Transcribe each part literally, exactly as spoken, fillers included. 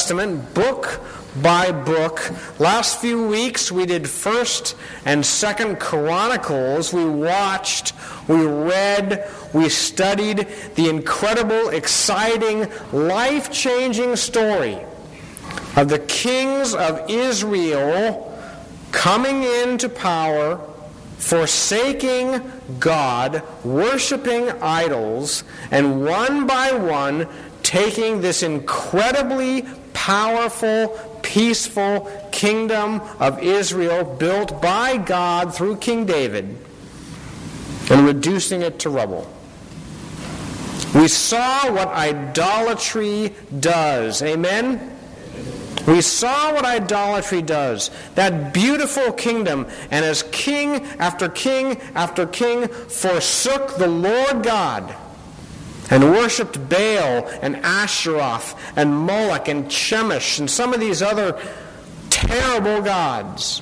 Testament, book by book. Last few weeks we did First and Second Chronicles. We watched, we read, we studied the incredible, exciting, life-changing story of the kings of Israel coming into power, forsaking God, worshiping idols, and one by one taking this incredibly powerful, peaceful kingdom of Israel built by God through King David and reducing it to rubble. We saw what idolatry does. Amen? We saw what idolatry does. That beautiful kingdom, and as king after king after king forsook the Lord God and worshipped Baal and Asheroth and Moloch and Chemosh and some of these other terrible gods,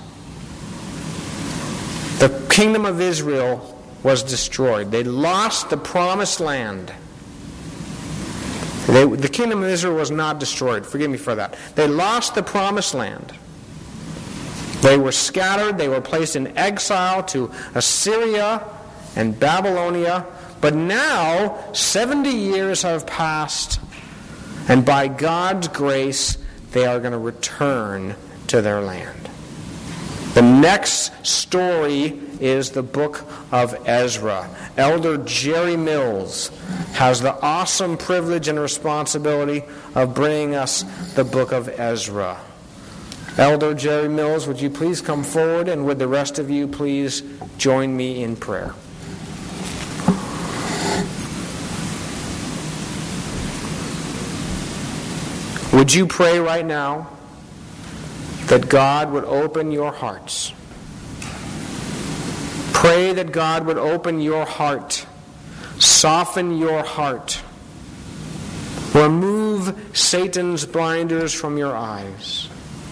the kingdom of Israel was destroyed. They lost the promised land. They, the kingdom of Israel was not destroyed. Forgive me for that. They lost the promised land. They were scattered. They were placed in exile to Assyria and Babylonia. But now, seventy years have passed, and by God's grace, they are going to return to their land. The next story is the book of Ezra. Elder Jerry Mills has the awesome privilege and responsibility of bringing us the book of Ezra. Elder Jerry Mills, would you please come forward, and would the rest of you please join me in prayer? Would you pray right now that God would open your hearts? Pray that God would open your heart, soften your heart, remove Satan's blinders from your eyes.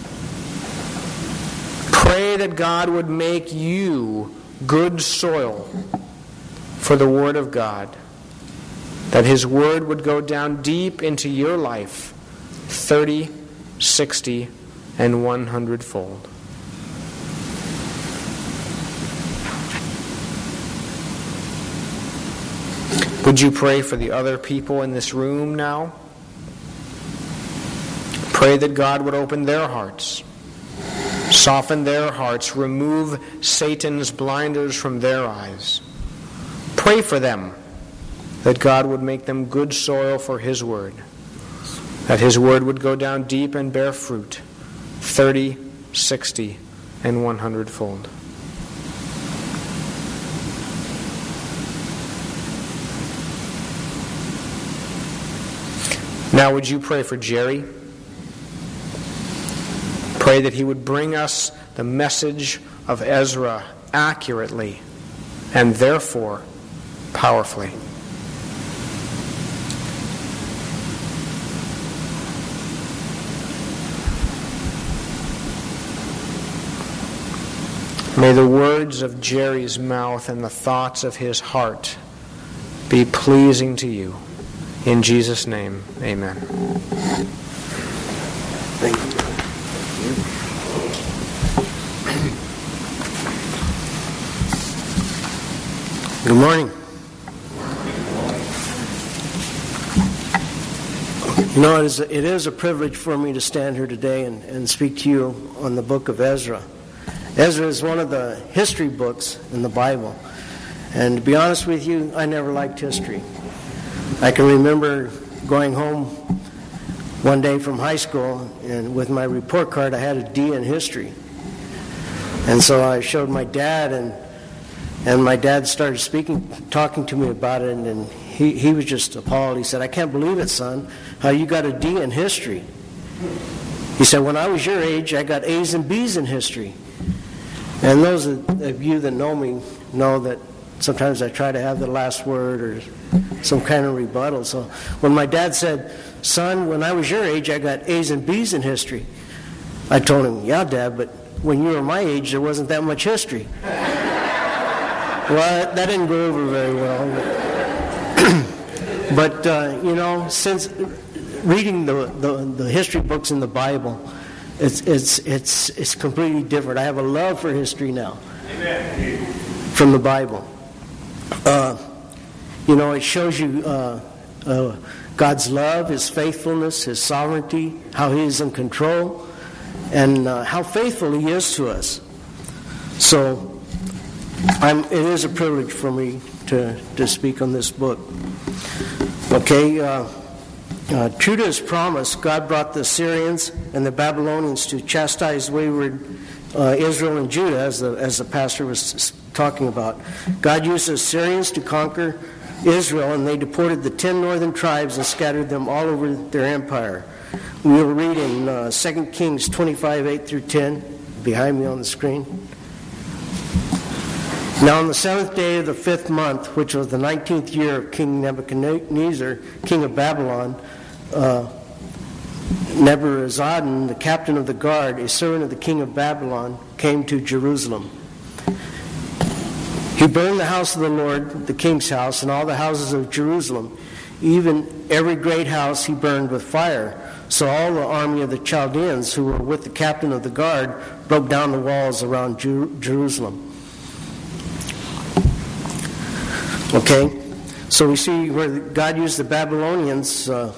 Pray that God would make you good soil for the Word of God, that His Word would go down deep into your life, thirty, sixty, and one hundred fold. Would you pray for the other people in this room now? Pray that God would open their hearts, soften their hearts, remove Satan's blinders from their eyes. Pray for them that God would make them good soil for His Word, that His Word would go down deep and bear fruit, thirty, sixty, and one hundred fold. Now would you pray for Jerry? Pray that he would bring us the message of Ezra accurately and therefore powerfully. May the words of Jerry's mouth and the thoughts of his heart be pleasing to you. In Jesus' name, amen. Thank you. Good morning. You know, it is, a, it is a privilege for me to stand here today and, and speak to you on the book of Ezra. Ezra is one of the history books in the Bible. And to be honest with you, I never liked history. I can remember going home one day from high school, and with my report card I had a D in history. And so I showed my dad, and and my dad started speaking, talking to me about it, and, and he, he was just appalled. He said, "I can't believe it, son, how you got a D in history." He said, "When I was your age, I got A's and B's in history." And those of you that know me know that sometimes I try to have the last word or some kind of rebuttal. So when my dad said, "Son, when I was your age, I got A's and B's in history," I told him, "Yeah, Dad, but when you were my age, there wasn't that much history." Well, that didn't go over very well. But, but uh, you know, since reading the, the, the history books in the Bible, it's it's it's it's completely different. I have a love for history now. Amen. From the Bible. Uh, you know, it shows you uh, uh, God's love, His faithfulness, His sovereignty, how He is in control, and uh, how faithful He is to us. So, I'm, it is a privilege for me to, to speak on this book. Okay, uh, uh, true to His promise, God brought the Assyrians and the Babylonians to chastise wayward uh, Israel and Judah, as the, as the pastor was talking about. God used the Assyrians to conquer Israel, and they deported the ten northern tribes and scattered them all over their empire. We will read in uh, Second Kings twenty-five, eight through ten, behind me on the screen. Now on the seventh day of the fifth month, which was the nineteenth year of King Nebuchadnezzar, king of Babylon, uh, Nebuzaradan, the captain of the guard, a servant of the king of Babylon, came to Jerusalem. He burned the house of the Lord, the king's house, and all the houses of Jerusalem. Even every great house he burned with fire. So all the army of the Chaldeans who were with the captain of the guard broke down the walls around Jer- Jerusalem. Okay, so we see where God used the Babylonians uh,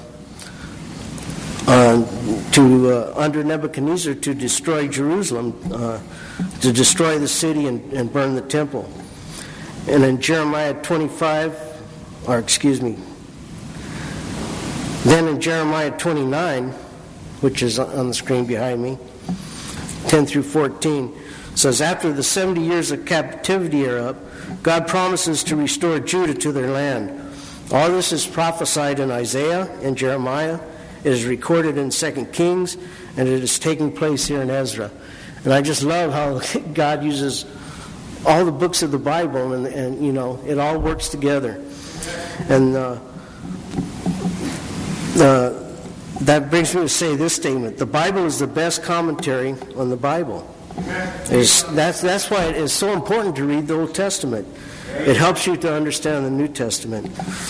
uh, to uh, under Nebuchadnezzar to destroy Jerusalem, uh, to destroy the city and, and burn the temple. And in Jeremiah twenty-five, or excuse me, then in Jeremiah twenty-nine, which is on the screen behind me, ten through fourteen, says, after the seventy years of captivity are up, God promises to restore Judah to their land. All this is prophesied in Isaiah and Jeremiah. It is recorded in Second Kings, and it is taking place here in Ezra. And I just love how God uses all the books of the Bible, and, and you know, it all works together. And uh, uh, that brings me to say this statement: the Bible is the best commentary on the Bible. It's, that's that's why it is so important to read the Old Testament. It helps you to understand the New Testament.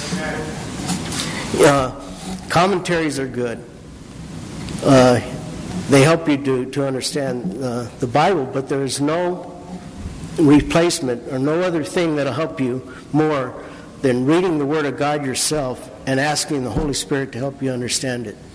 Uh, commentaries are good. Uh, they help you to, to understand uh, the Bible, but there is no replacement or no other thing that will help you more than reading the Word of God yourself and asking the Holy Spirit to help you understand it.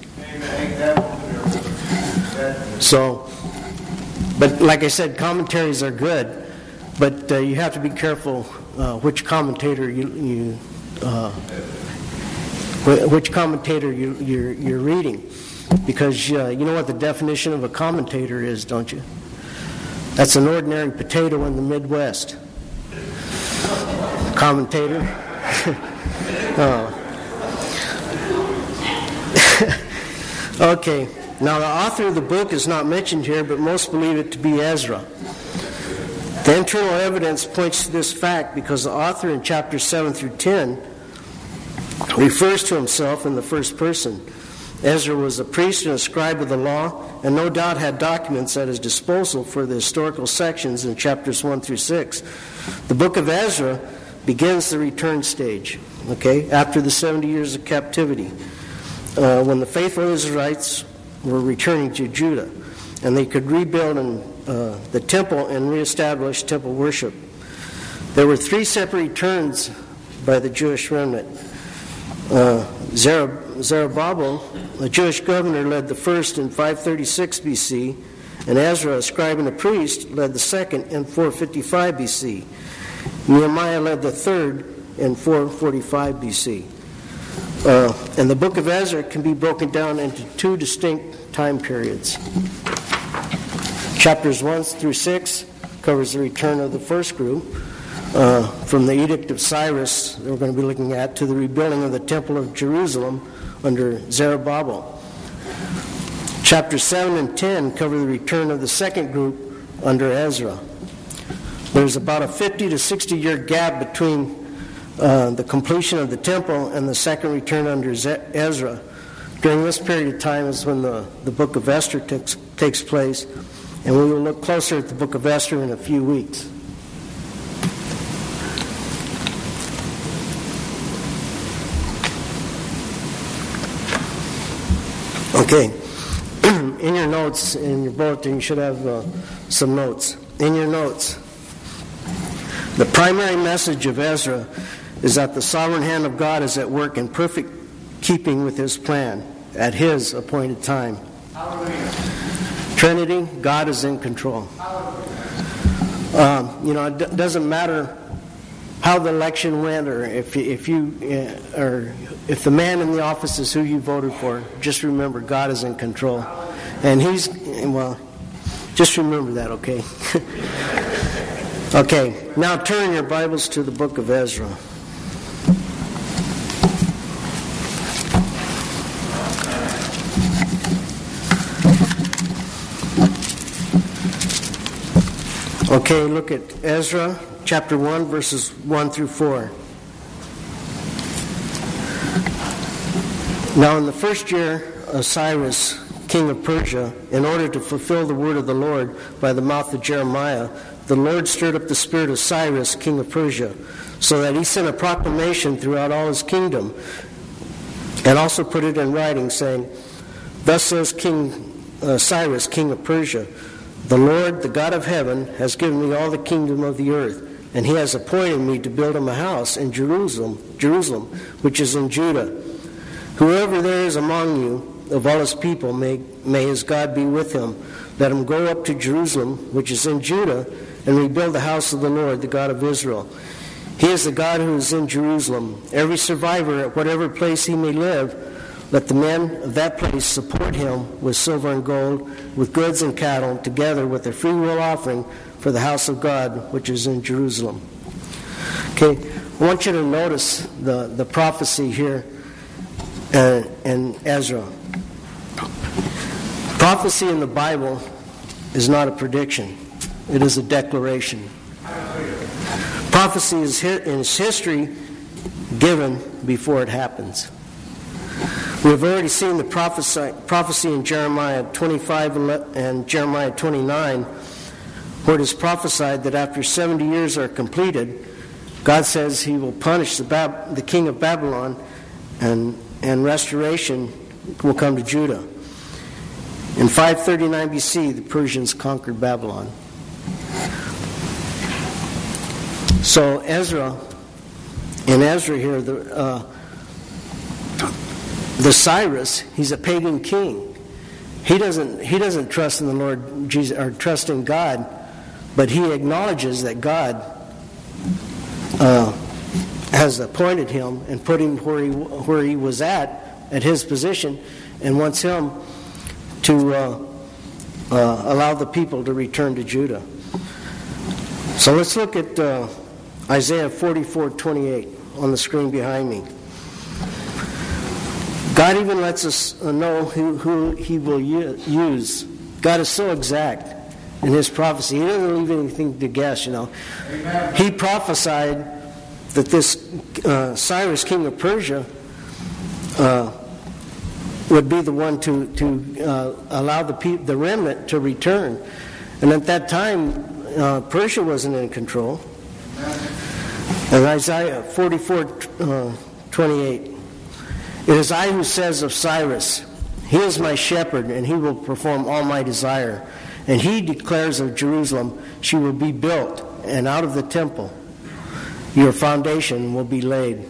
So, but like I said, commentaries are good, but uh, you have to be careful uh, which commentator you, you uh, which commentator you, you're, you're reading, because uh, you know what the definition of a commentator is, don't you? That's an ordinary potato in the Midwest. Commentator. Oh. Okay. Now the author of the book is not mentioned here, but most believe it to be Ezra. The internal evidence points to this fact because the author in chapters seven through ten refers to himself in the first person. Ezra was a priest and a scribe of the law, and no doubt had documents at his disposal for the historical sections in chapters one through six. The book of Ezra begins the return stage, okay, after the seventy years of captivity, uh, when the faithful Israelites were returning to Judah, and they could rebuild in, uh, the temple and reestablish temple worship. There were three separate returns by the Jewish remnant. Uh, Zerubbabel, a Jewish governor, led the first in five thirty-six B C, and Ezra, a scribe and a priest, led the second in four fifty-five B C. Nehemiah led the third in four forty-five B C. Uh, and the book of Ezra can be broken down into two distinct time periods. Chapters one through six covers the return of the first group, uh, from the Edict of Cyrus that we're going to be looking at to the rebuilding of the Temple of Jerusalem under Zerubbabel. Chapters seven and ten cover the return of the second group under Ezra. There's about a fifty to sixty year gap between uh, the completion of the temple and the second return under Ezra. During this period of time is when the, the book of Esther takes, takes place, and we will look closer at the book of Esther in a few weeks. Okay. In your notes, in your bulletin, you should have uh, some notes. In your notes, the primary message of Ezra is that the sovereign hand of God is at work in perfect keeping with His plan at His appointed time. Hallelujah. Trinity, God is in control. Um, you know, it d- doesn't matter how the election went, or if you, if you uh, or if the man in the office is who you voted for. Just remember, God is in control, and He's well. Just remember that, okay? Okay. Now turn your Bibles to the book of Ezra. Okay, look at Ezra chapter one, verses one through four. Now in the first year of Cyrus, king of Persia, in order to fulfill the word of the Lord by the mouth of Jeremiah, the Lord stirred up the spirit of Cyrus, king of Persia, so that he sent a proclamation throughout all his kingdom, and also put it in writing, saying, Thus says King uh, Cyrus, king of Persia, The Lord, the God of heaven, has given me all the kingdom of the earth, and He has appointed me to build him a house in Jerusalem, Jerusalem, which is in Judah. Whoever there is among you, of all his people, may, may his God be with him. Let him go up to Jerusalem, which is in Judah, and rebuild the house of the Lord, the God of Israel. He is the God who is in Jerusalem. Every survivor at whatever place he may live, let the men of that place support him with silver and gold, with goods and cattle, together with a freewill offering for the house of God, which is in Jerusalem. Okay, I want you to notice the, the prophecy here uh, in Ezra. Prophecy in the Bible is not a prediction. It is a declaration. Prophecy is, hi- is history given before it happens. We have already seen the prophecy, prophecy in Jeremiah twenty-five and Jeremiah twenty-nine, where it is prophesied that after seventy years are completed, God says He will punish the, Bab- the king of Babylon, and, and restoration will come to Judah. In five thirty-nine B C, the Persians conquered Babylon. So Ezra, in Ezra here, the, uh, the Cyrus, he's a pagan king. He doesn't he doesn't trust in the Lord Jesus or trust in God, but he acknowledges that God uh, has appointed him and put him where he where he was at at his position, and wants him to uh, uh, allow the people to return to Judah. So let's look at uh, Isaiah forty-four twenty-eight on the screen behind me. God even lets us know who, who He will use. God is so exact in His prophecy. He doesn't leave anything to guess, you know. Amen. He prophesied that this uh, Cyrus, king of Persia, uh, would be the one to, to uh, allow the pe- the remnant to return. And at that time, uh, Persia wasn't in control. And Isaiah forty-four twenty-eight. It is I who says of Cyrus, He is my shepherd, and he will perform all my desire. And he declares of Jerusalem, she will be built, and out of the temple your foundation will be laid.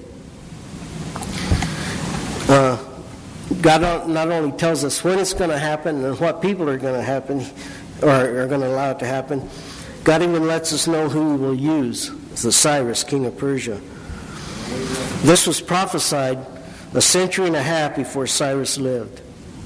Uh, God not only tells us when it's going to happen and what people are going to happen, or are going to allow it to happen, God even lets us know who He will use, the Cyrus, king of Persia. This was prophesied a century and a half before Cyrus lived.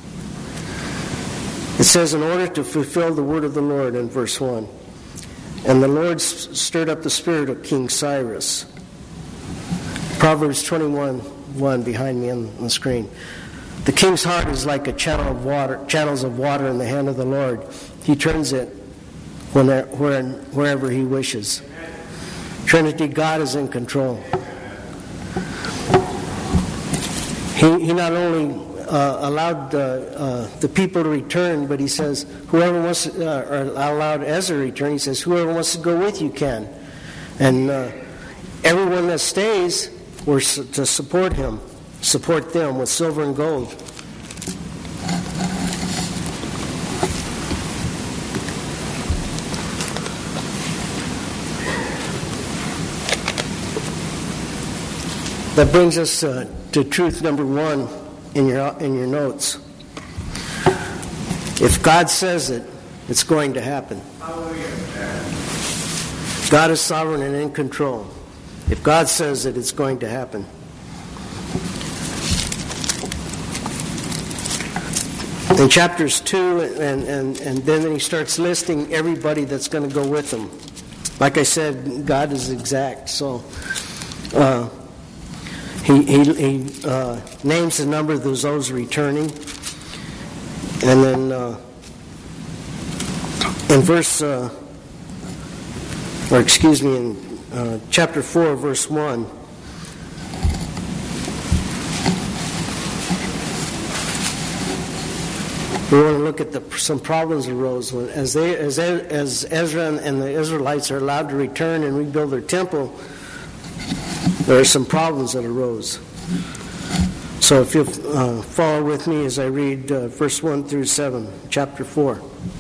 It says, in order to fulfill the word of the Lord in verse one, and the Lord stirred up the spirit of King Cyrus. Proverbs twenty-one one behind me on the screen. The king's heart is like a channel of water, channels of water in the hand of the Lord. He turns it wherever He wishes. Trinity, God is in control. He, he not only uh, allowed the, uh, the people to return, but He says, whoever wants to, uh, or allowed Ezra to return, He says, whoever wants to go with you can. And uh, everyone that stays, we're to support him, support them with silver and gold. That brings us uh, to truth number one in your in your notes. If God says it, it's going to happen. God is sovereign and in control. If God says it, it's going to happen. In chapters two, and, and, and then he starts listing everybody that's going to go with him. Like I said, God is exact. So uh, he, he, he uh, names the number of those returning. And then uh, in verse, uh, or excuse me, in uh, chapter four, verse one, we want to look at the, some problems arose when, as they, as as Ezra and the Israelites are allowed to return and rebuild their temple. There are some problems that arose. So if you uh, follow with me as I read uh, verse one through seven, chapter four.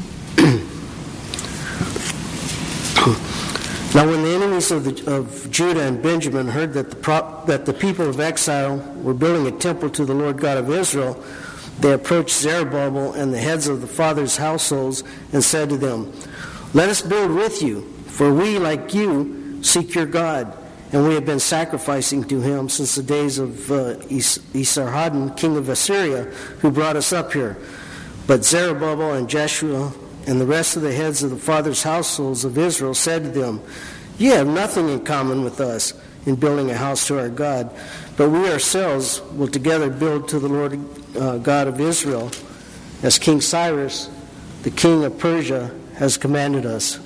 Now, when the enemies of, the, of Judah and Benjamin heard that the pro, that the people of exile were building a temple to the Lord God of Israel, they approached Zerubbabel and the heads of the fathers' households and said to them, "Let us build with you, for we, like you, seek your God, and we have been sacrificing to him since the days of uh, Es- Esarhaddon, king of Assyria, who brought us up here." But Zerubbabel and Jeshua and the rest of the heads of the fathers' households of Israel said to them, "You have nothing in common with us in building a house to our God, but we ourselves will together build to the Lord uh, God of Israel, as King Cyrus, the king of Persia, has commanded us."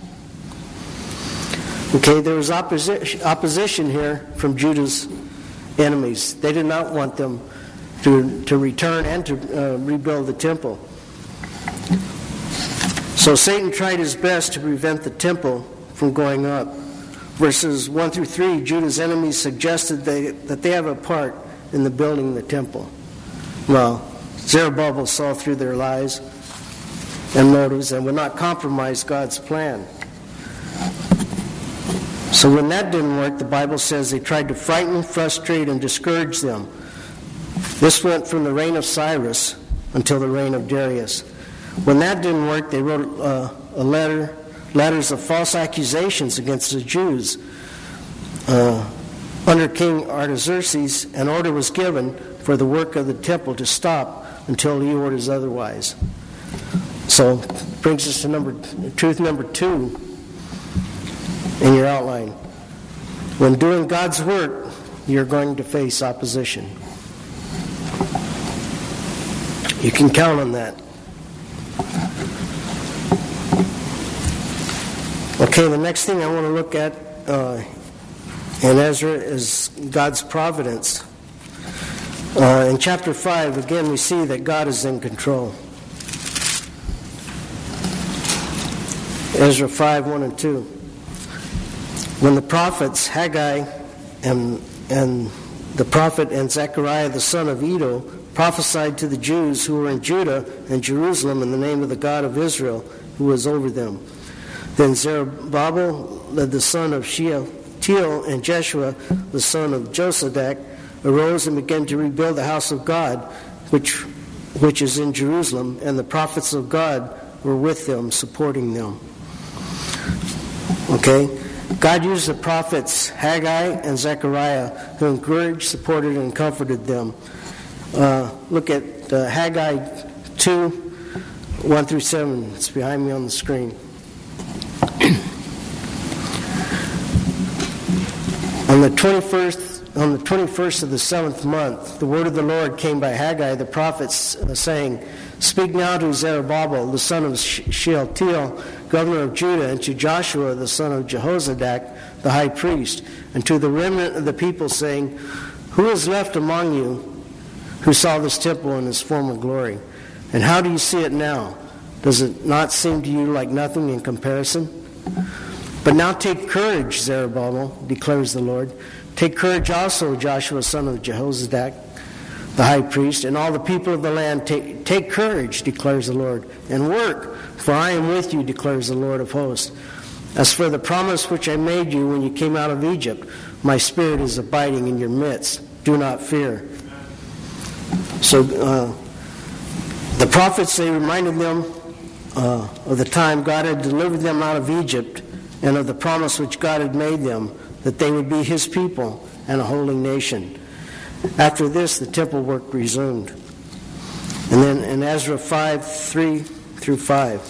Okay, there was opposition, opposition here from Judah's enemies. They did not want them to, to return and to uh, rebuild the temple. So Satan tried his best to prevent the temple from going up. Verses one through three, Judah's enemies suggested they, that they have a part in the building of the temple. Well, Zerubbabel saw through their lies and motives and would not compromise God's plan. So when that didn't work, the Bible says they tried to frighten, frustrate, and discourage them. This went from the reign of Cyrus until the reign of Darius. When that didn't work, they wrote uh, a letter, letters of false accusations against the Jews. Uh, under King Artaxerxes, an order was given for the work of the temple to stop until he orders otherwise. So, brings us to number truth number two in your outline. When doing God's work, you're going to face opposition. You can count on that. Okay, the next thing I want to look at uh, in Ezra is God's providence. Uh, in chapter five, again, we see that God is in control. Ezra five, one and two. When the prophets Haggai and, and the prophet and Zechariah the son of Iddo prophesied to the Jews who were in Judah and Jerusalem in the name of the God of Israel who was over them. Then Zerubbabel, the son of Shealtiel, and Jeshua, the son of Josadak, arose and began to rebuild the house of God, which, which is in Jerusalem, and the prophets of God were with them, supporting them. Okay? God used the prophets Haggai and Zechariah, who encouraged, supported, and comforted them. Uh, look at uh, Haggai two, one through seven. It's behind me on the screen. On the twenty-first, on the twenty-first of the seventh month, the word of the Lord came by Haggai the prophet, uh, saying, "Speak now to Zerubbabel, the son of Shealtiel, governor of Judah, and to Joshua, the son of Jehozadak, the high priest, and to the remnant of the people, saying, Who is left among you who saw this temple in its former glory? And how do you see it now? Does it not seem to you like nothing in comparison? But now take courage, Zerubbabel, declares the Lord. Take courage also, Joshua, son of Jehozadak, the high priest, and all the people of the land. Take, take courage, declares the Lord, and work, for I am with you, declares the Lord of hosts. As for the promise which I made you when you came out of Egypt, my spirit is abiding in your midst. do not fear. So uh, the prophets, they reminded them uh, of the time God had delivered them out of Egypt and of the promise which God had made them, that they would be his people and a holy nation. After this, the temple work resumed. And then in Ezra five, three through five.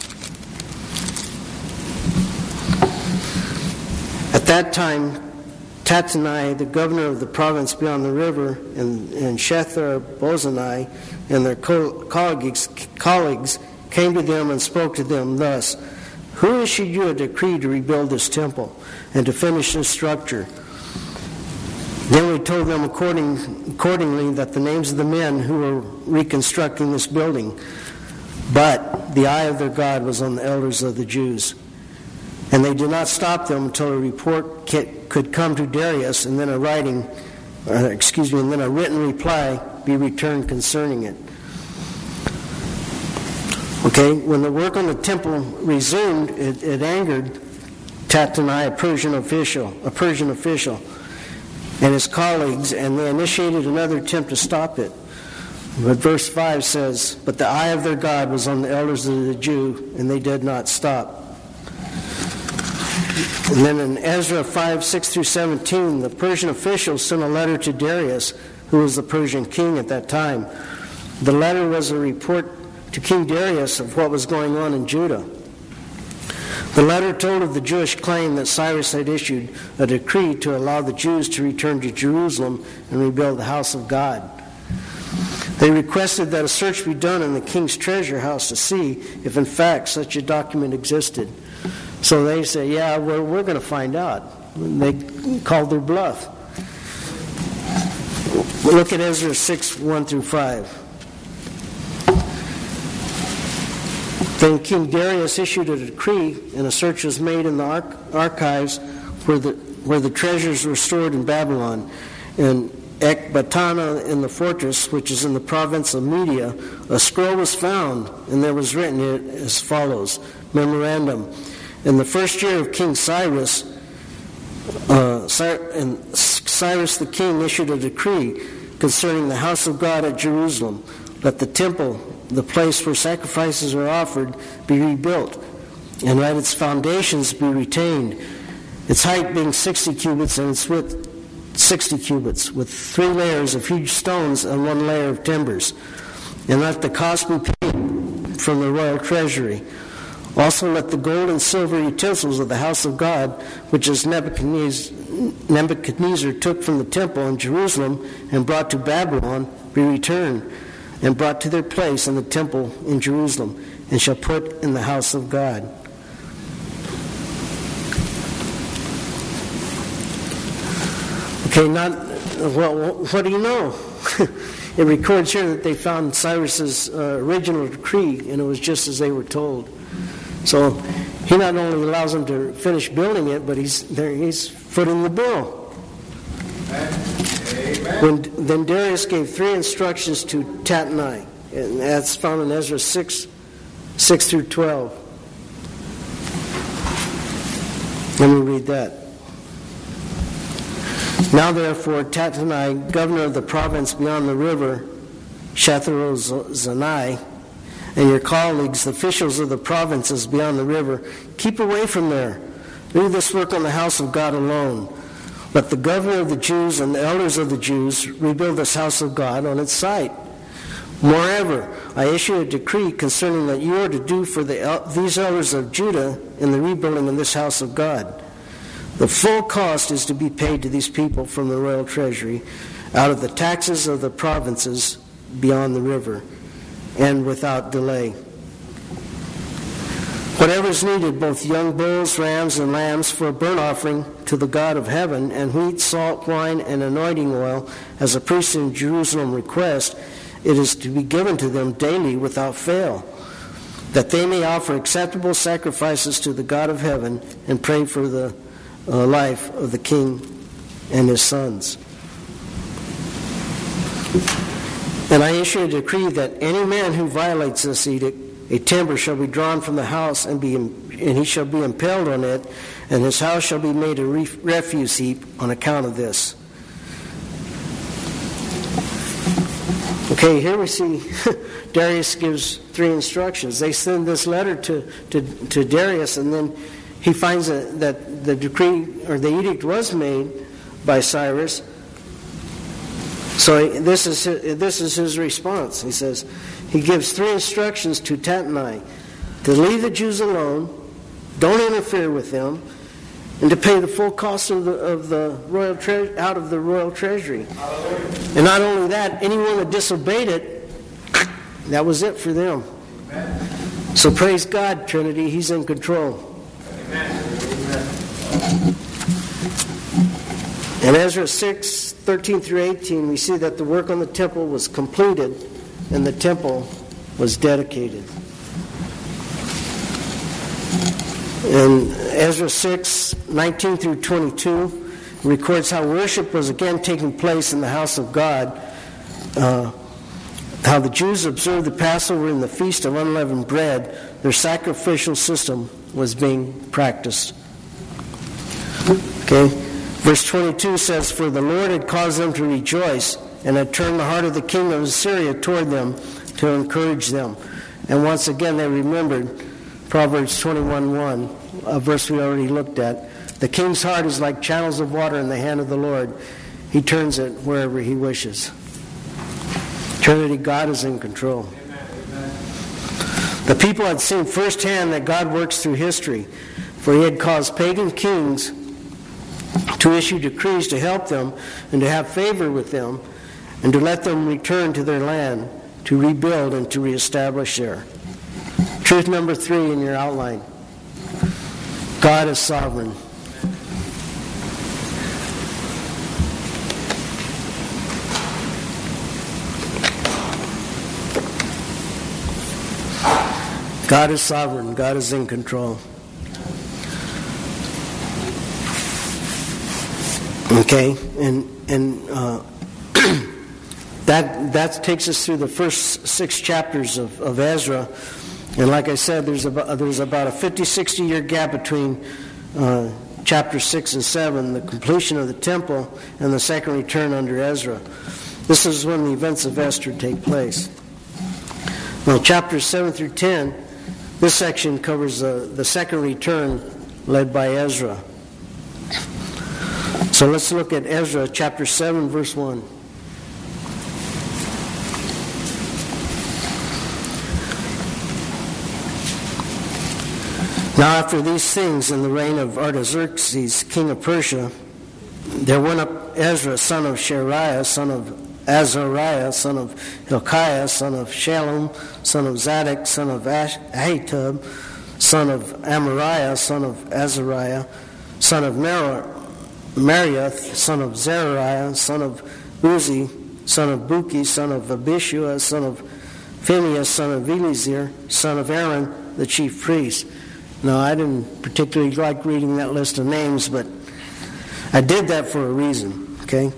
At that time, Tattenai, the governor of the province beyond the river, and, and Shethar-Bozenai and their co- colleagues, colleagues came to them and spoke to them thus: Who issued you a decree to rebuild this temple and to finish this structure? Then we told them according, accordingly that the names of the men who were reconstructing this building, but the eye of their God was on the elders of the Jews. And they did not stop them until a report could come to Darius, and then a writing, or excuse me, and then a written reply be returned concerning it. Okay, when the work on the temple resumed, it, it angered Tattenai, a Persian official, a Persian official, and his colleagues, and they initiated another attempt to stop it. But verse five says, "But the eye of their God was on the elders of the Jew, and they did not stop." And then in Ezra five, six through seventeen, the Persian officials sent a letter to Darius, who was the Persian king at that time. The letter was a report to King Darius of what was going on in Judah. The letter told of the Jewish claim that Cyrus had issued a decree to allow the Jews to return to Jerusalem and rebuild the house of God. They requested that a search be done in the king's treasure house to see if in fact such a document existed. So they say, yeah, well, we're going to find out. And they called their bluff. Look at Ezra six, one through five. Then King Darius issued a decree, and a search was made in the arch- archives where the, where the treasures were stored in Babylon. In Ecbatana, in the fortress, which is in the province of Media, a scroll was found, and there was written it as follows: Memorandum. In the first year of King Cyrus, uh, and Cyrus the king issued a decree concerning the house of God at Jerusalem. Let the temple, the place where sacrifices are offered, be rebuilt, and let its foundations be retained, its height being sixty cubits and its width sixty cubits, with three layers of huge stones and one layer of timbers. And let the cost be paid from the royal treasury. Also let the gold and silver utensils of the house of God, which is Nebuchadnezzar, Nebuchadnezzar took from the temple in Jerusalem and brought to Babylon, be returned, and brought to their place in the temple in Jerusalem, and shall put in the house of God. Okay, not, well, what do you know? It records here that they found Cyrus's uh, original decree, and it was just as they were told. So he not only allows them to finish building it, but he's there, he's footing the bill. Amen. When, then Darius gave three instructions to Tattenai, and that's found in Ezra six, six through twelve. Let me read that. Now therefore, Tattenai, governor of the province beyond the river, Shethar-Bozenai, and your colleagues, the officials of the provinces beyond the river, keep away from there. Do this work on the house of God alone. Let the governor of the Jews and the elders of the Jews rebuild this house of God on its site. Moreover, I issue a decree concerning that you are to do for the, these elders of Judah in the rebuilding of this house of God. The full cost is to be paid to these people from the royal treasury out of the taxes of the provinces beyond the river, and without delay. Whatever is needed, both young bulls, rams, and lambs for a burnt offering to the God of heaven, and wheat, salt, wine, and anointing oil, as the priests in Jerusalem request, it is to be given to them daily without fail, that they may offer acceptable sacrifices to the God of heaven and pray for the uh, life of the king and his sons. And I issue a decree that any man who violates this edict, a timber shall be drawn from the house, and be and he shall be impaled on it, and his house shall be made a refuse heap on account of this. Okay, here we see Darius gives three instructions. They send this letter to, to, to Darius, and then he finds a, that the decree or the edict was made by Cyrus. So this is his, this is his response. He says, he gives three instructions to Tatnai: to leave the Jews alone, don't interfere with them, and to pay the full cost of the of the royal tre- out of the royal treasury. And not only that, anyone that disobeyed it, that was it for them. Amen. So praise God, Trinity, He's in control. Amen. In Ezra six, thirteen through eighteen, we see that the work on the temple was completed and the temple was dedicated. In Ezra six, nineteen through twenty-two, records how worship was again taking place in the house of God, uh, how the Jews observed the Passover and the Feast of Unleavened Bread. Their sacrificial system was being practiced. Okay, verse twenty-two says, "For the Lord had caused them to rejoice, and had turned the heart of the king of Assyria toward them to encourage them." And once again they remembered Proverbs twenty-one one, a verse we already looked at. The king's heart is like channels of water in the hand of the Lord. He turns it wherever he wishes. Trinity, God is in control. Amen. The people had seen firsthand that God works through history, for he had caused pagan kings to issue decrees to help them and to have favor with them and to let them return to their land, to rebuild and to reestablish there. Truth number three in your outline: God is sovereign. God is sovereign. God is in control. Okay, and and uh, that that takes us through the first six chapters of, of Ezra. And like I said, there's about, there's about a fifty, sixty year gap between uh, chapter six and seven, the completion of the temple, and the second return under Ezra. This is when the events of Esther take place. Now, chapters seven through ten, this section covers the, the second return led by Ezra. So let's look at Ezra chapter seven, verse one. Now after these things, in the reign of Artaxerxes, king of Persia, there went up Ezra, son of Shariah, son of Azariah, son of Hilkiah, son of Shallum, son of Zadok, son of Ahitub, son of Amariah, son of Azariah, son of Mariath, son of Zechariah, son of Uzi, son of Buki, son of Abishua, son of Phinehas, son of Eleazar, son of Aaron, the chief priest. Now, I didn't particularly like reading that list of names, but I did that for a reason, okay?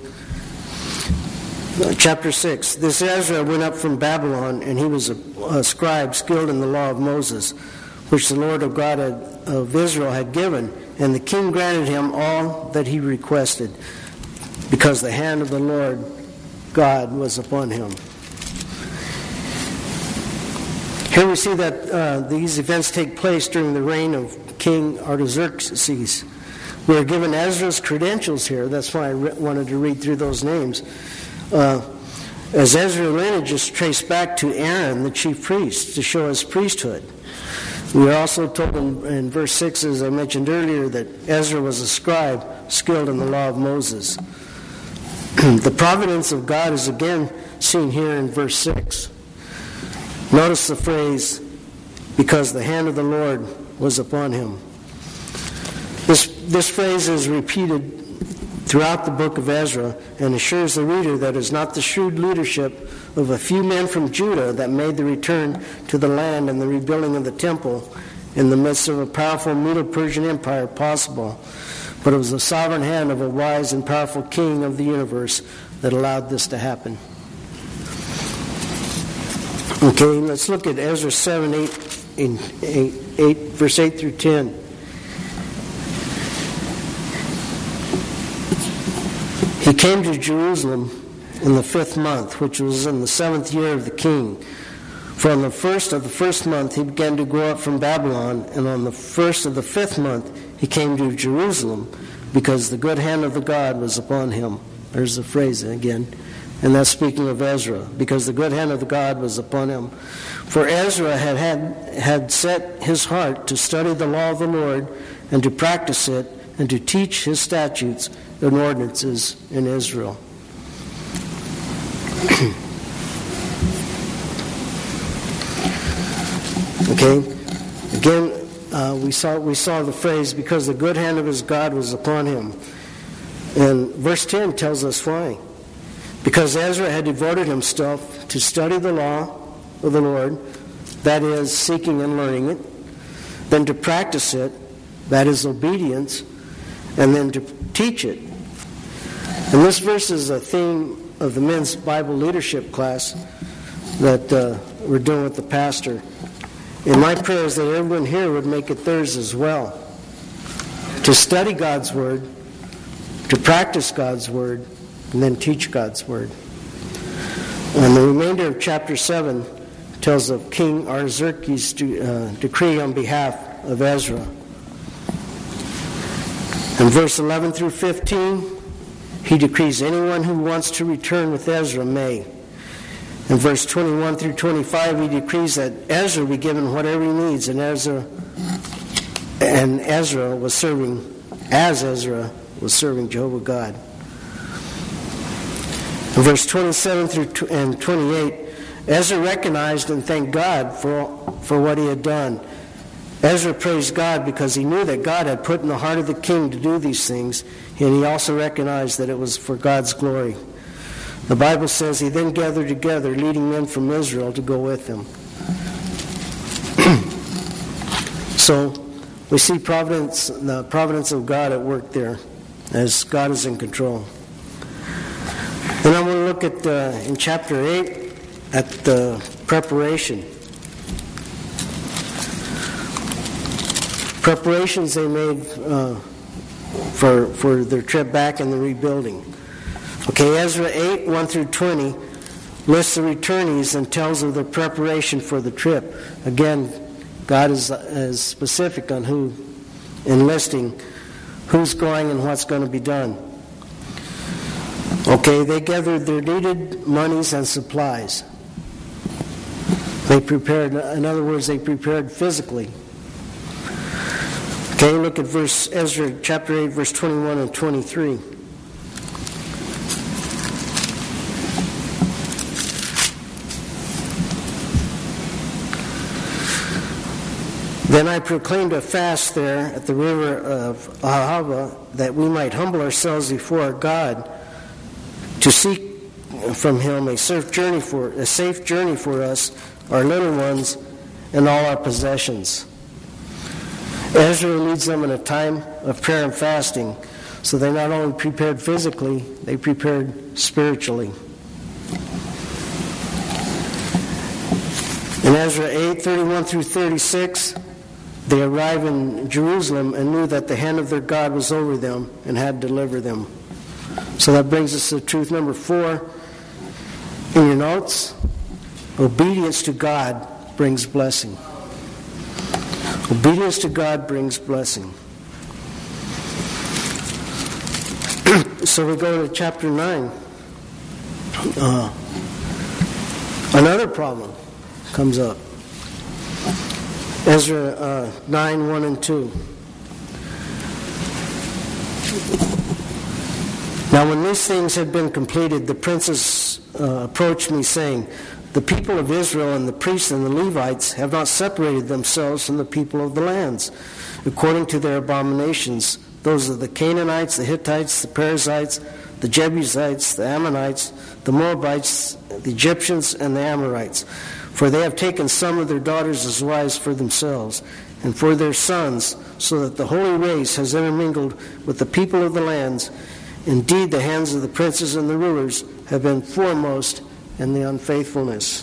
Chapter six. This Ezra went up from Babylon, and he was a, a scribe skilled in the law of Moses, which the Lord of God had, of Israel had given. And the king granted him all that he requested, because the hand of the Lord God was upon him. Here we see that uh, these events take place during the reign of King Artaxerxes. We are given Ezra's credentials here. That's why I re- wanted to read through those names. Uh, as Ezra's lineage is traced back to Aaron, the chief priest, to show his priesthood. We are also told in, in verse six, as I mentioned earlier, that Ezra was a scribe skilled in the law of Moses. The providence of God is again seen here in verse six. Notice the phrase, because the hand of the Lord was upon him. This, this phrase is repeated throughout the book of Ezra and assures the reader that it is not the shrewd leadership of a few men from Judah that made the return to the land and the rebuilding of the temple in the midst of a powerful Medo-Persian empire possible, but it was the sovereign hand of a wise and powerful king of the universe that allowed this to happen. Okay, let's look at Ezra seven, eight, eight, eight, verse eight through ten. He came to Jerusalem in the fifth month, which was in the seventh year of the king. For on the first of the first month he began to go up from Babylon, and on the first of the fifth month he came to Jerusalem, because the good hand of the God was upon him. There's the phrase again. And that's speaking of Ezra, because the good hand of the God was upon him. For Ezra had, had, had set his heart to study the law of the Lord, and to practice it, and to teach his statutes and ordinances in Israel. Okay, again, uh, we saw we saw the phrase, because the good hand of his God was upon him. And verse ten tells us why. Because Ezra had devoted himself to study the law of the Lord, that is, seeking and learning it, then to practice it, that is, obedience, and then to teach it. And this verse is a theme of the men's Bible leadership class that uh, we're doing with the pastor. And my prayer is that everyone here would make it theirs as well. To study God's Word, to practice God's Word, and then teach God's Word. And the remainder of chapter seven tells of King Artaxerxes' de- uh, decree on behalf of Ezra. In verse eleven through fifteen, he decrees anyone who wants to return with Ezra may. In verse twenty-one through twenty-five, he decrees that Ezra be given whatever he needs, and Ezra and Ezra was serving, as Ezra was serving Jehovah God. In verse twenty-seven through and twenty-eight, Ezra recognized and thanked God for, for what he had done. Ezra praised God because he knew that God had put in the heart of the king to do these things, and he also recognized that it was for God's glory. The Bible says he then gathered together leading men from Israel to go with him. So we see providence, the providence of God at work there, as God is in control. Then I'm going to look at, uh, in chapter eight, at the preparation. Preparations they made uh, for, for their trip back and the rebuilding. Okay, Ezra eight, one through twenty lists the returnees and tells of the preparation for the trip. Again, God is, is specific on who enlisting, who's going and what's going to be done. Okay, they gathered their needed monies and supplies. They prepared, in other words, they prepared physically. Okay, look at verse Ezra chapter eight, verse twenty-one and twenty-three. Then I proclaimed a fast there at the river of Ahava, that we might humble ourselves before our God, to seek from him a safe journey for a safe journey for us, our little ones, and all our possessions. Ezra leads them in a time of prayer and fasting, so they not only prepared physically, they prepared spiritually. In Ezra eight, thirty-one through thirty-six, they arrive in Jerusalem and knew that the hand of their God was over them and had delivered them. So that brings us to truth number four in your notes. Obedience to God brings blessing. Obedience to God brings blessing. So we go to chapter nine. Uh, another problem comes up. Ezra uh, nine, one and two. Now when these things had been completed, the princes uh, approached me, saying, the people of Israel and the priests and the Levites have not separated themselves from the people of the lands, according to their abominations. Those are the Canaanites, the Hittites, the Perizzites, the Jebusites, the Ammonites, the Moabites, the Egyptians, and the Amorites. For they have taken some of their daughters as wives for themselves, and for their sons, so that the holy race has intermingled with the people of the lands. Indeed, the hands of the princes and the rulers have been foremost in the unfaithfulness.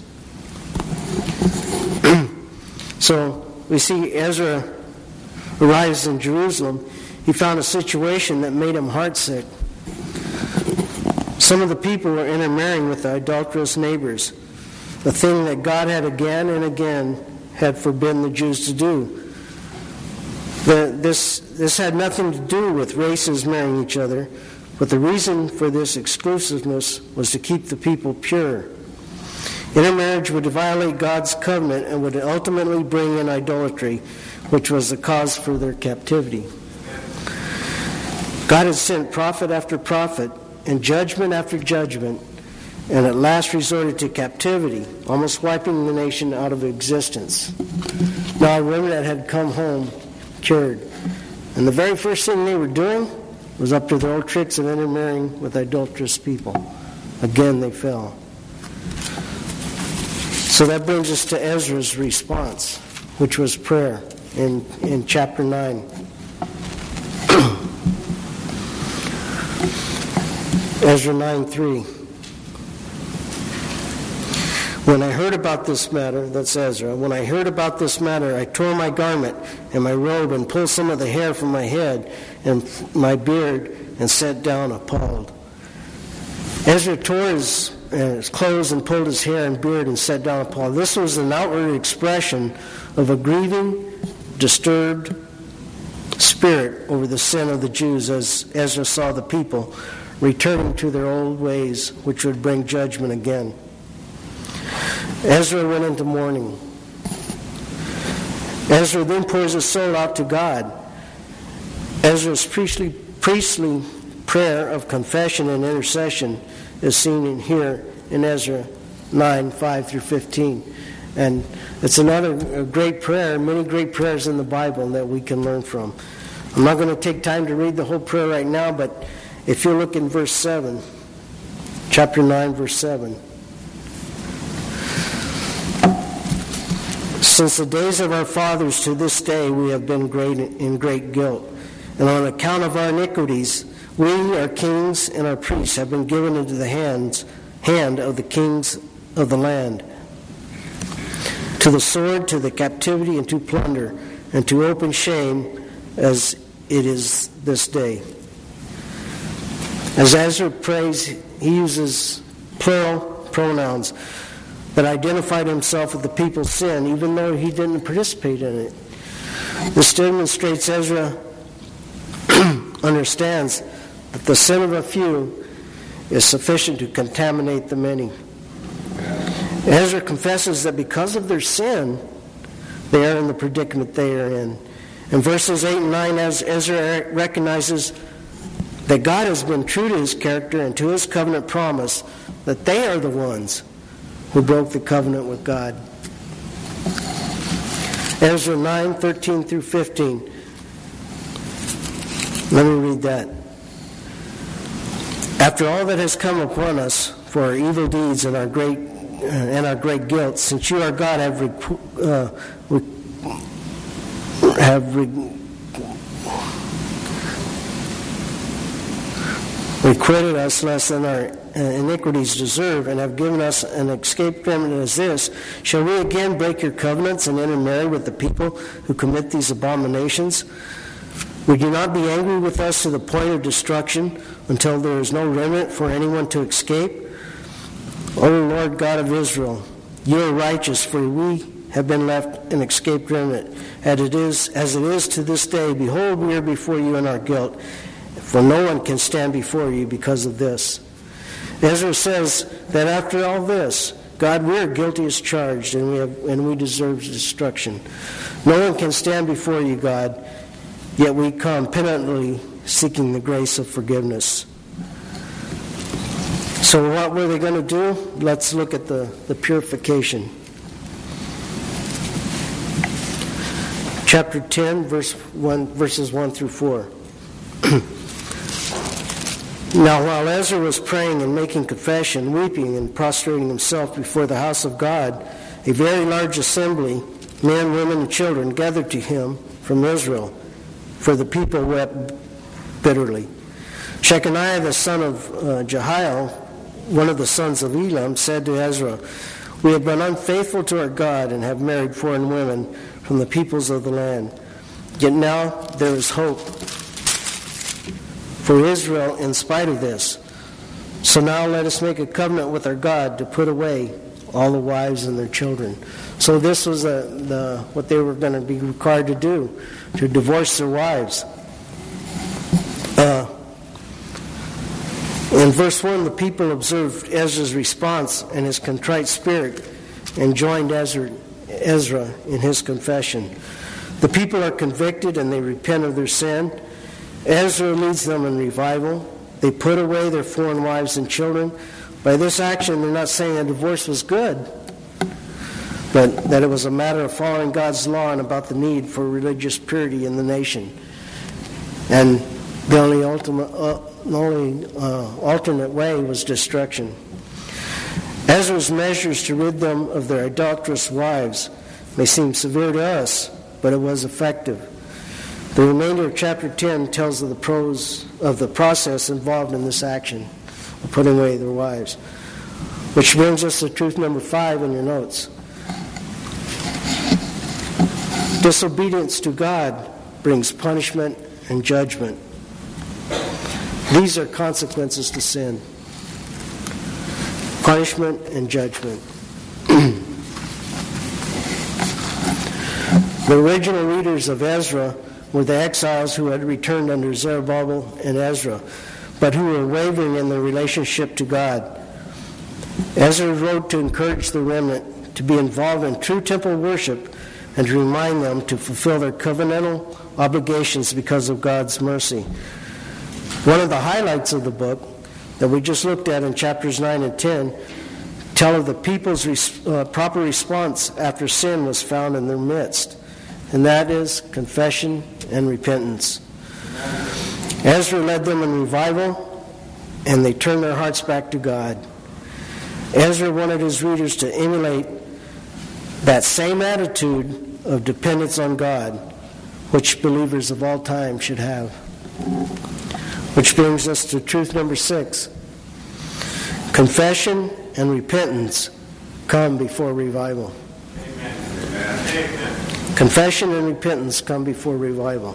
So we see Ezra arrives in Jerusalem. He found a situation that made him heartsick. Some of the people were intermarrying with the idolatrous neighbors, a thing that God had again and again had forbidden the Jews to do. The, this, this had nothing to do with races marrying each other, but the reason for this exclusiveness was to keep the people pure. Intermarriage would violate God's covenant and would ultimately bring in idolatry, which was the cause for their captivity. God had sent prophet after prophet and judgment after judgment, and at last resorted to captivity, almost wiping the nation out of existence. Now a remnant had come home cured, and the very first thing they were doing was up to their old tricks of intermarrying with idolatrous people. Again they fell. So that brings us to Ezra's response, which was prayer in, in chapter nine. Ezra nine three. When I heard about this matter, that's Ezra, when I heard about this matter, I tore my garment and my robe and pulled some of the hair from my head and my beard and sat down appalled. Ezra tore his, uh, his clothes and pulled his hair and beard and sat down appalled. This was an outward expression of a grieving, disturbed spirit over the sin of the Jews as Ezra saw the people returning to their old ways, which would bring judgment again. Ezra went into mourning. Ezra then pours his soul out to God. Ezra's priestly, priestly prayer of confession and intercession is seen in here in Ezra nine, five through fifteen. And it's another great prayer, many great prayers in the Bible that we can learn from. I'm not going to take time to read the whole prayer right now, but if you look in verse seven, chapter nine, verse seven. Since the days of our fathers to this day we have been great in great guilt, and on account of our iniquities, we, our kings and our priests, have been given into the hands hand of the kings of the land, to the sword, to the captivity, and to plunder, and to open shame, as it is this day. As Ezra prays, he uses plural pronouns that identified himself with the people's sin, even though he didn't participate in it. This demonstrates Ezra understands that the sin of a few is sufficient to contaminate the many. Ezra confesses that because of their sin, they are in the predicament they are in. In verses eight and nine, as Ezra recognizes that God has been true to his character and to his covenant promise, that they are the ones who broke the covenant with God. Ezra nine, thirteen through fifteen. Let me read that. After all that has come upon us for our evil deeds and our great uh, and our great guilt, since you, our God, have re- uh, re- have re- requited us less than our uh, iniquities deserve, and have given us an escape remnant as this, shall we again break your covenants and intermarry with the people who commit these abominations? Would you not be angry with us to the point of destruction until there is no remnant for anyone to escape? O Lord God of Israel, you are righteous, for we have been left an escaped remnant. As it is, as it is to this day, behold, we are before you in our guilt, for no one can stand before you because of this. Ezra says that after all this, God, we are guilty as charged, and we have, and we deserve destruction. No one can stand before you, God, yet we come penitently seeking the grace of forgiveness. So what were they going to do? Let's look at the, the purification. Chapter ten, verse one, verses one through four. Now while Ezra was praying and making confession, weeping and prostrating himself before the house of God, a very large assembly, men, women, and children, gathered to him from Israel, for the people wept bitterly. Shechaniah, the son of uh, Jehiel, one of the sons of Elam, said to Ezra, we have been unfaithful to our God and have married foreign women from the peoples of the land. Yet now there is hope for Israel in spite of this. So now let us make a covenant with our God to put away all the wives and their children. So this was a, the, what they were going to be required to do, to divorce their wives. Uh, in verse one, the people observed Ezra's response and his contrite spirit and joined Ezra, Ezra in his confession. The people are convicted and they repent of their sin. Ezra leads them in revival. They put away their foreign wives and children. By this action, they're not saying a divorce was good, but that it was a matter of following God's law and about the need for religious purity in the nation. And the only ultimate, uh, the only uh, alternate way was destruction. Ezra's measures to rid them of their idolatrous wives may seem severe to us, but it was effective. The remainder of chapter ten tells of the pros of the process involved in this action of putting away their wives. Which brings us to truth number five in your notes. Disobedience to God brings punishment and judgment. These are consequences to sin. Punishment and judgment. The original readers of Ezra were the exiles who had returned under Zerubbabel and Ezra, but who were wavering in their relationship to God. Ezra wrote to encourage the remnant to be involved in true temple worship and to remind them to fulfill their covenantal obligations because of God's mercy. One of the highlights of the book that we just looked at in chapters nine and ten tell of the people's res- uh, proper response after sin was found in their midst, and that is confession and repentance. Ezra led them in revival, and they turned their hearts back to God. Ezra wanted his readers to emulate that same attitude of dependence on God, which believers of all time should have. Which brings us to truth number six. Confession and repentance come before revival. Amen. Amen. Confession and repentance come before revival.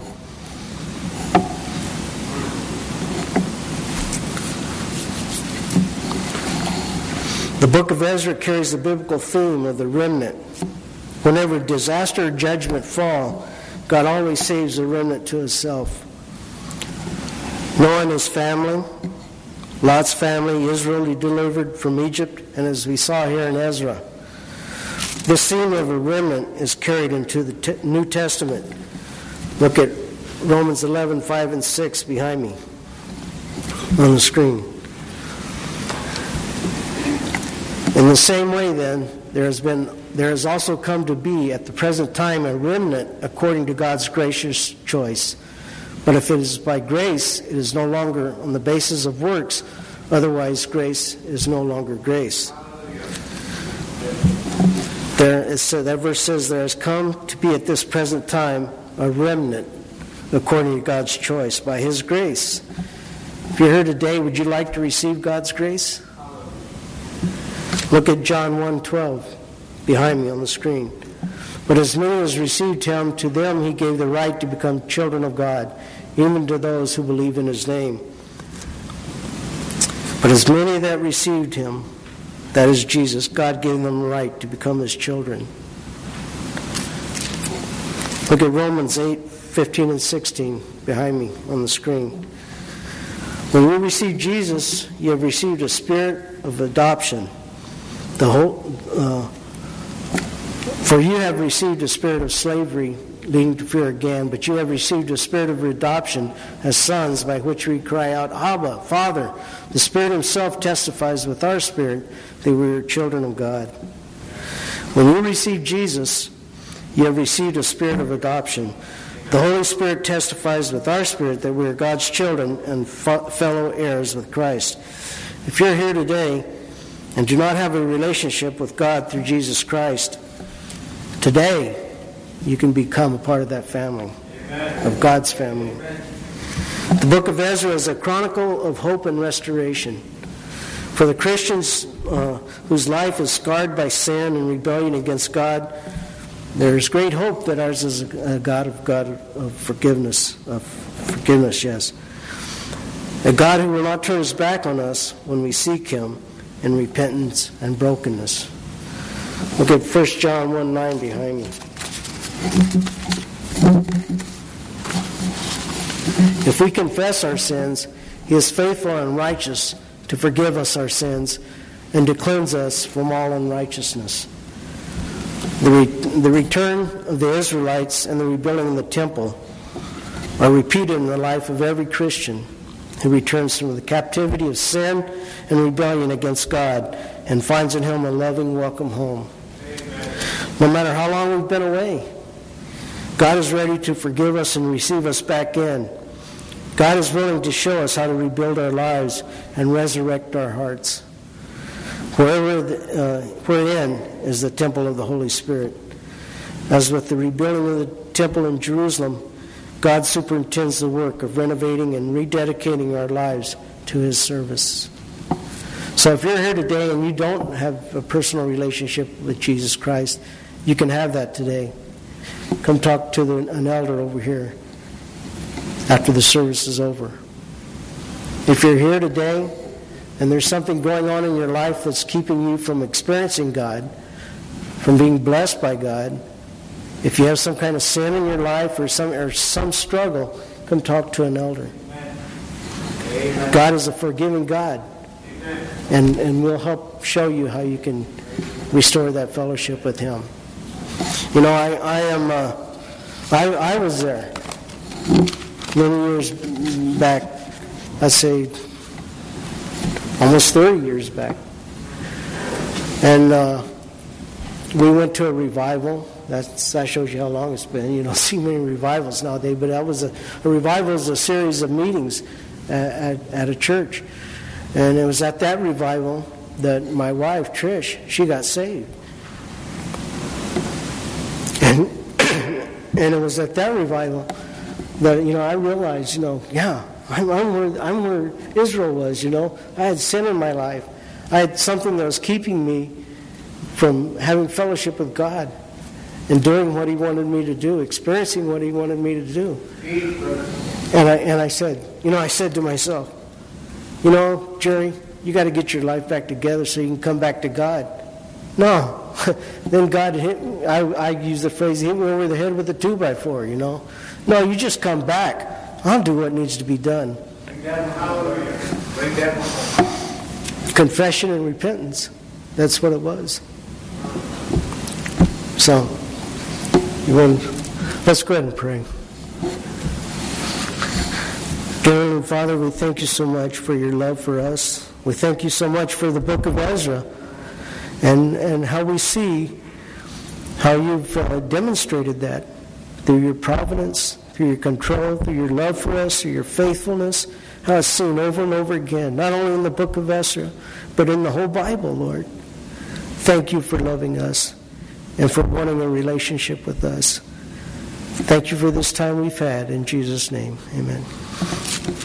The book of Ezra carries the biblical theme of the remnant. Whenever disaster or judgment fall, God always saves the remnant to himself. Noah and his family, Lot's family, Israel, he delivered from Egypt, and as we saw here in Ezra, this theme of a remnant is carried into the t- New Testament. Look at Romans eleven, five and six behind me on the screen. In the same way, then, there has been, there has also come to be at the present time a remnant according to God's gracious choice. But if it is by grace, it is no longer on the basis of works. Otherwise, grace is no longer grace. There is, that verse says, there has come to be at this present time a remnant according to God's choice, by his grace. If you're here today, would you like to receive God's grace? Look at John one twelve behind me on the screen. But as many as received him, to them he gave the right to become children of God, even to those who believe in his name. But as many that received him, that is Jesus, God gave them the right to become his children. Look at Romans eight, fifteen and sixteen behind me on the screen. When you receive Jesus, you have received a spirit of adoption. The whole, uh, for you have received a spirit of slavery, leading to fear again, but you have received a spirit of adoption as sons, by which we cry out, Abba, Father. The Spirit himself testifies with our spirit that we are children of God. When you receive Jesus, you have received a spirit of adoption. The Holy Spirit testifies with our spirit that we are God's children and fellow heirs with Christ. If you're here today and do not have a relationship with God through Jesus Christ, today you can become a part of that family, Amen. Of God's family. Amen. The book of Ezra is a chronicle of hope and restoration. For the Christians uh, whose life is scarred by sin and rebellion against God, there is great hope that ours is a God of God of forgiveness, of forgiveness, yes. A God who will not turn his back on us when we seek him in repentance and brokenness. Look at First John one nine behind me. If we confess our sins, he is faithful and righteous to forgive us our sins and to cleanse us from all unrighteousness. The, re- the return of the Israelites and the rebuilding of the temple are repeated in the life of every Christian who returns from the captivity of sin and rebellion against God and finds in him a loving welcome home. Amen. No matter how long we've been away, God is ready to forgive us and receive us back in. God is willing to show us how to rebuild our lives and resurrect our hearts. Wherever the, uh, wherein is the temple of the Holy Spirit. As with the rebuilding of the temple in Jerusalem, God superintends the work of renovating and rededicating our lives to his service. So if you're here today and you don't have a personal relationship with Jesus Christ, you can have that today. Come talk to the, an elder over here after the service is over. If you're here today and there's something going on in your life that's keeping you from experiencing God, from being blessed by God, if you have some kind of sin in your life or some or some struggle, come talk to an elder. Amen. God is a forgiving God. Amen. And, and we'll help show you how you can restore that fellowship with him. You know, I, I am, uh, I, I was there many years back, I'd say almost thirty years back. And uh, we went to a revival. That's, that shows you how long it's been. You don't see many revivals nowadays, but that was a, a revival is a series of meetings at, at, at a church. And it was at that revival that my wife, Trish, she got saved. And, and it was at that revival that, you know, I realized, you know, yeah, I'm, I'm, where, I'm where Israel was, you know. I had sin in my life. I had something that was keeping me from having fellowship with God and doing what he wanted me to do, experiencing what he wanted me to do. And I, and I said, you know, I said to myself, you know, Jerry, you got to get your life back together so you can come back to God. No. Then God hit me. I, I use the phrase, he hit me over the head with a two by four, you know. No, you just come back. I'll do what needs to be done. Confession and repentance. That's what it was. So, you want, let's go ahead and pray. Dear Heavenly Father, we thank you so much for your love for us. We thank you so much for the book of Ezra and, and how we see how you've uh, demonstrated that through your providence, through your control, through your love for us, through your faithfulness, how it's seen over and over again, not only in the book of Ezra, but in the whole Bible, Lord. Thank you for loving us and for wanting a relationship with us. Thank you for this time we've had. In Jesus' name, amen.